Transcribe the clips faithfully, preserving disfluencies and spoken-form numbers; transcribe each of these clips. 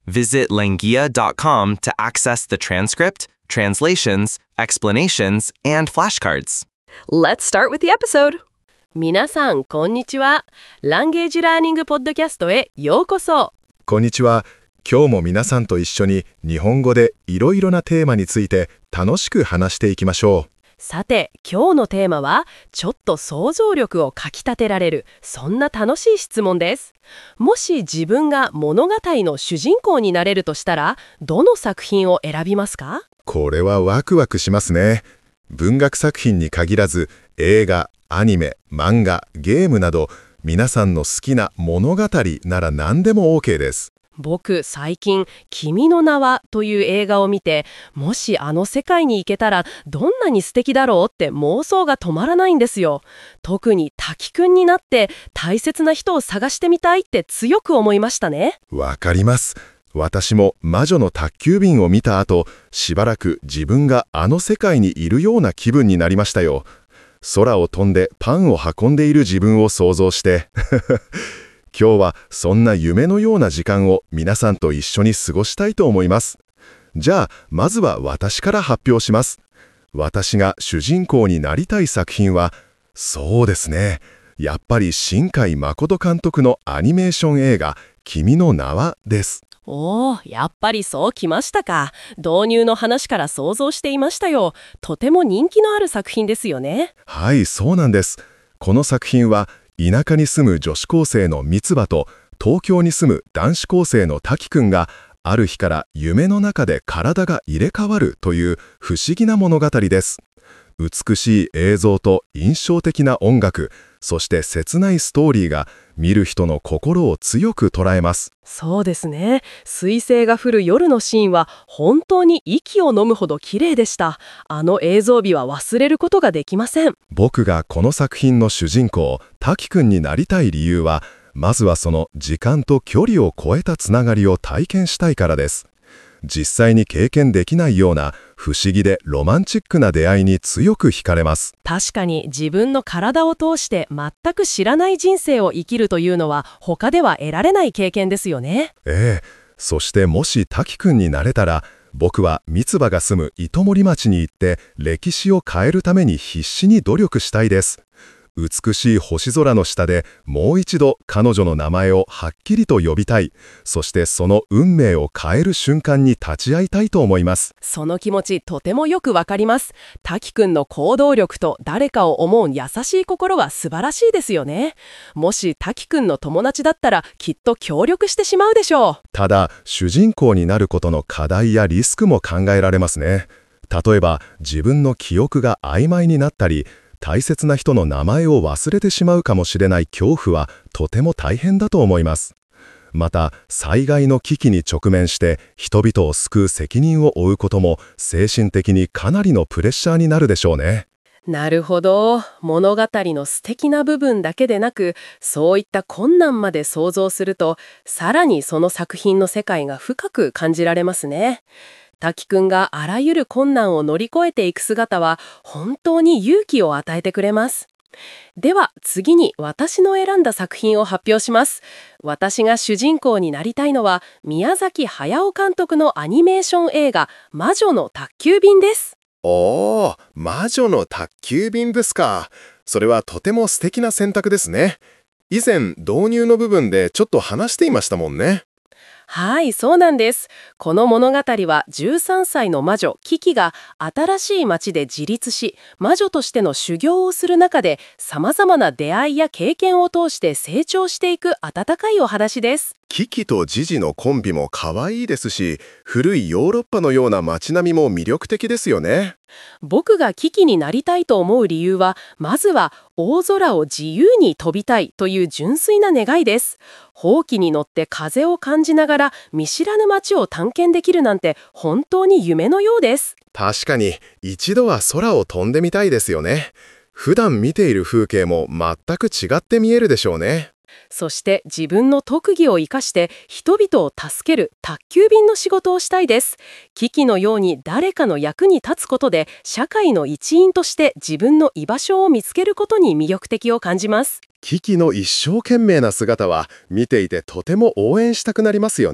Visit langia dot com to access the transcript, translations, explanations, and flashcards. Let's start with the episode. 皆さん、こんにちは。ランゲージラーニングポッドキャストへようこそ。 こんにちは。今日も皆さんと一緒に日本語でいろいろなテーマについて楽しく話していきましょう。 さて、今日のテーマは、ちょっと想像力をかきたてられる、そんな楽しい質問です。もし自分が物語の主人公になれるとしたら、どの作品を選びますか？ これはワクワクしますね。文学作品に限らず、映画、アニメ、漫画、ゲームなど、皆さんの好きな物語なら何でも OK です。 僕、最近、君の名はという映画を見て、もしあの世界に行けたらどんなに素敵だろうって妄想が止まらないんですよ。特に滝くんになって大切な人を探してみたいって強く思いましたね。 わかります。私も魔女の宅急便を見た後、しばらく自分があの世界にいるような気分になりましたよ。空を飛んでパンを運んでいる自分を想像して。今日はそんな夢のような時間を皆さんと一緒に過ごしたいと思います。じゃあ、まずは私から発表します。私が主人公になりたい作品は、そうですね。やっぱり新海誠監督のアニメーション映画、君の名はです。 おー、やっぱりそうきましたか。導入の話から想像していましたよ。とても人気のある作品ですよね。 はい、そうなんです。この作品は、田舎に住む女子高生の三葉と東京に住む男子高生の滝くんがある日から夢の中で体が入れ替わるという不思議な物語です。美しい映像と印象的な音楽、そして切ないストーリーが見る人の心を強く捉えます。 そうですね。彗星が降る夜のシーンは本当に息を飲むほど綺麗でした。あの映像美は忘れることができません。 僕がこの作品の主人公、滝くんになりたい理由は、まずはその時間と距離を超えたつながりを体験したいからです。実際に経験できないような不思議でロマンチックな出会いに強く惹かれます。 確かに自分の体を通して全く知らない人生を生きるというのは他では得られない経験ですよね。 ええ。そしてもし滝くんになれたら、僕は三葉が住む糸守町に行って歴史を変えるために必死に努力したいです。美しい星空の下でもう一度彼女の名前をはっきりと呼びたい。そしてその運命を変える瞬間に立ち会いたいと思います。 その気持ちとてもよくわかります。滝くんの行動力と誰かを思う優しい心は素晴らしいですよね。もし滝くんの友達だったらきっと協力してしまうでしょう。 ただ、主人公になることの課題やリスクも考えられますね。例えば、自分の記憶が曖昧になったり、大切な人の名前を忘れてしまうかもしれない恐怖はとても大変だと思います。また、災害の危機に直面して人々を救う責任を負うことも精神的にかなりのプレッシャーになるでしょうね。 なるほど。物語の素敵な部分だけでなく、そういった困難まで想像すると、さらにその作品の世界が深く感じられますね。滝くんがあらゆる困難を乗り越えていく姿は本当に勇気を与えてくれます。では次に私の選んだ作品を発表します。私が主人公になりたいのは宮崎駿監督のアニメーション映画魔女の宅急便です。 おー、魔女の宅急便ですか。それはとても素敵な選択ですね。以前導入の部分でちょっと話していましたもんね。 はい、そうなんです。この物語はじゅうさんさいの魔女キキが新しい町で自立し、魔女としての修行をする中で様々な出会いや経験を通して成長していく温かいお話です。 キキとジジのコンビも可愛いですし、古いヨーロッパのような街並みも魅力的ですよね。 僕がキキになりたいと思う理由は、まずは大空を自由に飛びたいという純粋な願いです。ほうきに乗って風を感じながら見知らぬ街を探検できるなんて本当に夢のようです。 確かに一度は空を飛んでみたいですよね。普段見ている風景も全く違って見えるでしょうね。 そして自分の特技を生かして人々を助ける宅急便の仕事をしたいです。キキのように誰かの役に立つことで社会の一員として自分の居場所を見つけることに魅力的を感じます。 キキの一生懸命な姿は見ていてとても応援したくなりますよね。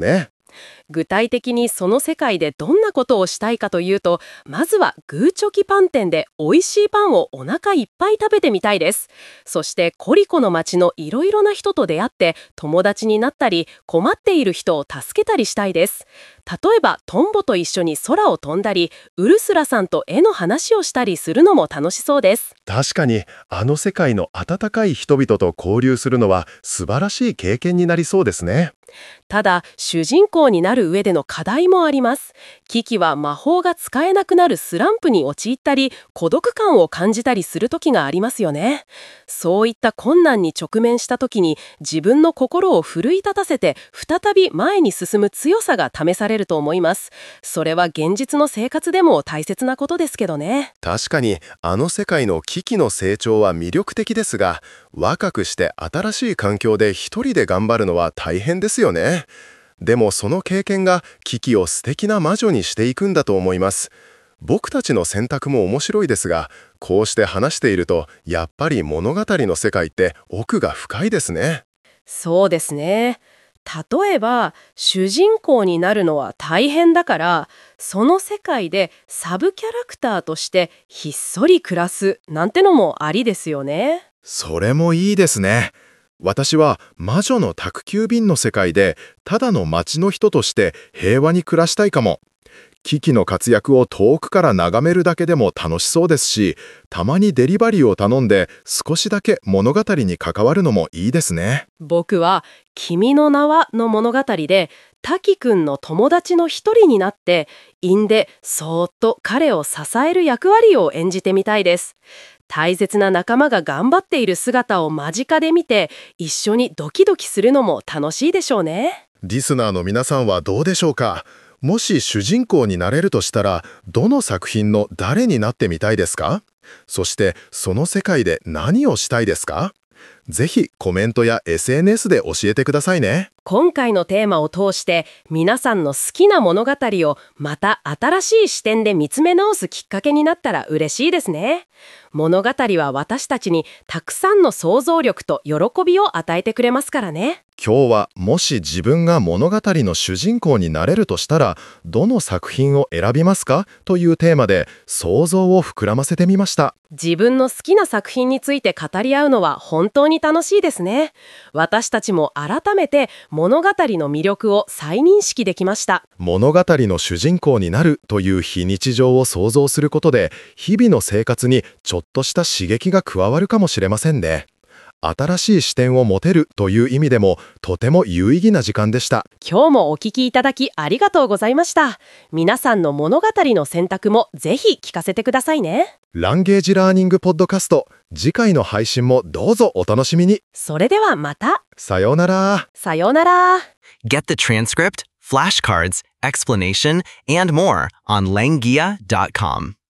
具体的にその世界でどんなことをしたいかというと、まずはグーチョキパン店で美味しいパンをお腹いっぱい食べてみたいです。そしてコリコの街のいろいろな人と出会って友達になったり、困っている人を助けたりしたいです。例えばトンボと一緒に空を飛んだり、ウルスラさんと絵の話をしたりするのも楽しそうです。 確かに、あの世界の温かい人々と交流するのは素晴らしい経験になりそうですね。 ただ、主人公になる上での課題もあります。キキは魔法が使えなくなるスランプに陥ったり、孤独感を感じたりする時がありますよね。そういった困難に直面した時に、自分の心を奮い立たせて、再び前に進む強さが試されると思います。それは現実の生活でも大切なことですけどね。 確かに、あの世界の危機の成長は魅力的ですが、若くして新しい環境で一人で頑張るのは大変ですよね。でもその経験がキキを素敵な魔女にしていくんだと思います。僕たちの選択も面白いですが、こうして話していると、やっぱり物語の世界って奥が深いですね。 そうですね。例えば、主人公になるのは大変だから、その世界でサブキャラクターとしてひっそり暮らすなんてのもありですよね。 それもいいですね。私は魔女の宅急便の世界でただの街の人として平和に暮らしたいかも。キキの活躍を遠くから眺めるだけでも楽しそうですし、たまにデリバリーを頼んで少しだけ物語に関わるのもいいですね。 僕は「君の名は」の物語で滝くんの友達の一人になって陰でそーっと彼を支える役割を演じてみたいです。大切な仲間が頑張っている姿を間近で見て一緒にドキドキするのも楽しいでしょうね。 リスナーの皆さんはどうでしょうか。もし主人公になれるとしたら、どの作品の誰になってみたいですか？そしてその世界で何をしたいですか？ぜひコメントや エスエヌエス で教えてくださいね。 今回のテーマを通して皆さんの好きな物語をまた新しい視点で見つめ直すきっかけになったら嬉しいですね。物語は私たちにたくさんの想像力と喜びを与えてくれますからね。 今日はもし自分が物語の主人公になれるとしたら、どの作品を選びますかというテーマで想像を膨らませてみました。 自分の好きな作品について語り合うのは本当に楽しいですね。私たちも改めて物語の魅力を再認識できました。 物語の主人公になるという非日常を想像することで、日々の生活にちょっとした刺激が加わるかもしれませんね。新しい視点を持てるという意味でもとても有意義な時間でした。 今日もお聞きいただきありがとうございました。皆さんの物語の選択もぜひ聞かせてくださいね。 ランゲージラーニングポッドキャスト、次回の配信もどうぞお楽しみに。 それではまた。 さようなら。 さようなら。 Get the transcript, flashcards, explanation, and more on langia dot com.